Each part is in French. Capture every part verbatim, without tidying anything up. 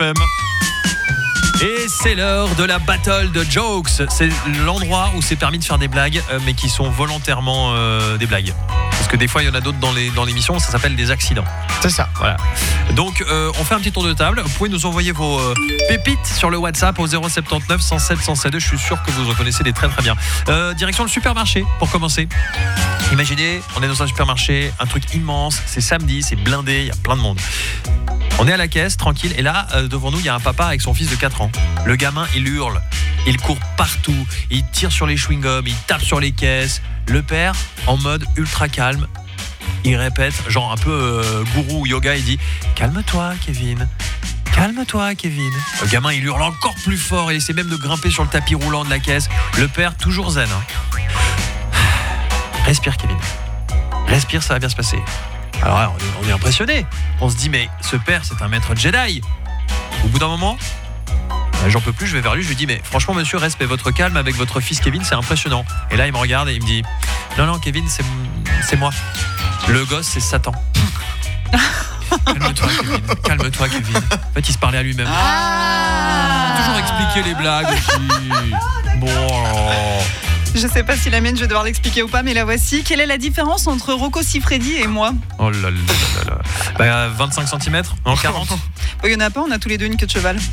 M. Et c'est l'heure de la battle de jokes. C'est l'endroit où c'est permis de faire des blagues, euh, mais qui sont volontairement euh, des blagues. Parce que des fois, il y en a d'autres dans, les, dans l'émission, ça s'appelle des accidents. C'est ça. Voilà. Donc, euh, on fait un petit tour de table. Vous pouvez nous envoyer vos euh, pépites sur le WhatsApp au zéro sept neuf cent sept cent sept deux. Je suis sûr que vous en connaissez des très très bien. Euh, direction le supermarché, pour commencer. Imaginez, on est dans un supermarché, un truc immense, c'est samedi, c'est blindé, il y a plein de monde. On est à la caisse, tranquille, et là, euh, devant nous, il y a un papa avec son fils de quatre ans. Le gamin, il hurle, il court partout, il tire sur les chewing-gums, il tape sur les caisses. Le père, en mode ultra calme, il répète, genre un peu euh, gourou yoga, il dit « Calme-toi, Kevin, calme-toi, Kevin ». Le gamin, il hurle encore plus fort, il essaie même de grimper sur le tapis roulant de la caisse. Le père, toujours zen. Hein. Respire, Kevin. Respire, ça va bien se passer. Alors là, on est, on est impressionné. On se dit, mais ce père, c'est un maître Jedi. Au bout d'un moment, j'en peux plus, je vais vers lui, je lui dis, mais franchement, monsieur, respect votre calme avec votre fils Kevin, c'est impressionnant. Et là, il me regarde et il me dit, non, non, Kevin, c'est, c'est moi. Le gosse, c'est Satan. Calme-toi, Kevin. Calme-toi, Kevin. En fait, il se parlait à lui-même. Ah Toujours expliquer les blagues aussi. Bon. Je sais pas si la mienne, je vais devoir l'expliquer ou pas, mais la voici. Quelle est la différence entre Rocco Siffredi et moi ? Oh là là là là. Bah, vingt-cinq centimètres, en quarante. Il y en a pas, on a tous les deux une queue de cheval.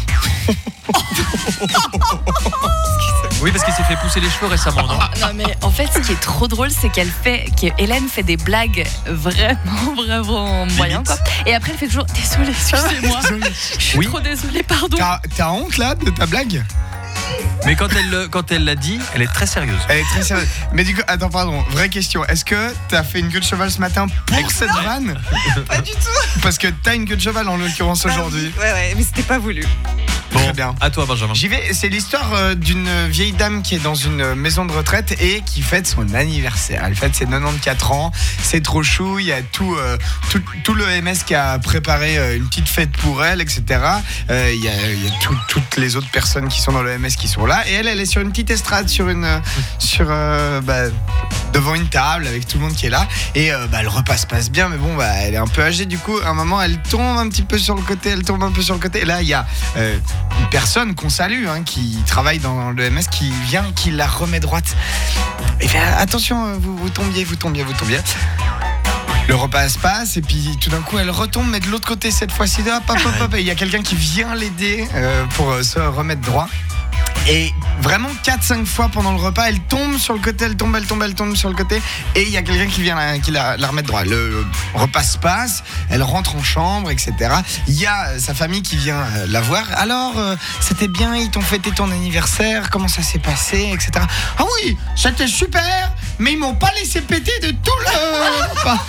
Oui, parce qu'il s'est fait pousser les cheveux récemment, non ? Non mais en fait ce qui est trop drôle c'est qu'elle fait qu'Hélène fait des blagues vraiment vraiment moyen quoi. Et après elle fait toujours désolée, excusez-moi. Je suis Oui. trop désolée, pardon. T'as, t'as honte là de ta blague ? Mais quand elle, le- quand elle l'a dit, elle est très sérieuse. Elle est très sérieuse. Mais du coup, attends, pardon, vraie question. Est-ce que t'as fait une queue de cheval ce matin pour cette vanne ? Pas du tout. Parce que t'as une queue de cheval en l'occurrence aujourd'hui. Ouais, ouais, mais c'était pas voulu. Bon, Très bien. à toi, Benjamin. J'y vais, c'est l'histoire euh, d'une vieille dame qui est dans une maison de retraite et qui fête son anniversaire. Elle fête ses quatre-vingt-quatorze ans, c'est trop chou, il y a tout, euh, tout, tout l'O M S qui a préparé euh, une petite fête pour elle, et cetera. Euh, Il y a, il y a tout- toutes les autres personnes qui sont dans l'O M S qui sont là et elle, elle est sur une petite estrade, sur une, euh, sur, euh, bah, devant une table avec tout le monde qui est là et euh, bah, le repas se passe bien mais bon, bah, elle est un peu âgée du coup, à un moment elle tombe un petit peu sur le côté, elle tombe un peu sur le côté et là il y a... Euh, une personne qu'on salue, hein, qui travaille dans l'O M S, qui vient, qui la remet droite. Et fait attention, vous, vous tombiez, vous tombiez, vous tombiez. Le repas se passe et puis tout d'un coup elle retombe, mais de l'autre côté cette fois-ci, hop, hop, hop, hop, et il y a quelqu'un qui vient l'aider euh, pour euh, se remettre droit. Et vraiment quatre cinq fois pendant le repas, elle tombe sur le côté, elle tombe, elle tombe, elle tombe sur le côté. Et il y a quelqu'un qui vient la, qui la, la remettre droit. Le, le repas se passe, elle rentre en chambre, et cetera. Il y a sa famille qui vient euh, la voir. Alors, euh, c'était bien, ils t'ont fêté ton anniversaire, comment ça s'est passé, et cetera. Ah oui, c'était super, mais ils m'ont pas laissé péter de tout le repas.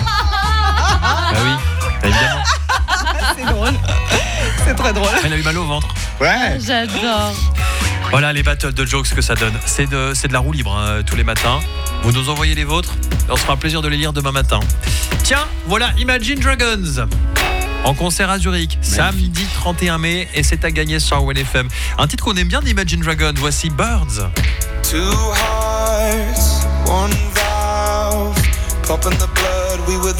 Ah oui, évidemment. C'est drôle. C'est très drôle. Elle a eu mal au ventre. Ouais. J'adore. Voilà les battles de jokes que ça donne. C'est de, c'est de la roue libre hein, tous les matins. Vous nous envoyez les vôtres et on se fera un plaisir de les lire demain matin. Tiens, voilà Imagine Dragons en concert à Zurich, samedi trente et un mai, et c'est à gagner sur W F M. Un titre qu'on aime bien d'Imagine Dragons, voici Birds. Two hearts, one valve, pumping the blood, we were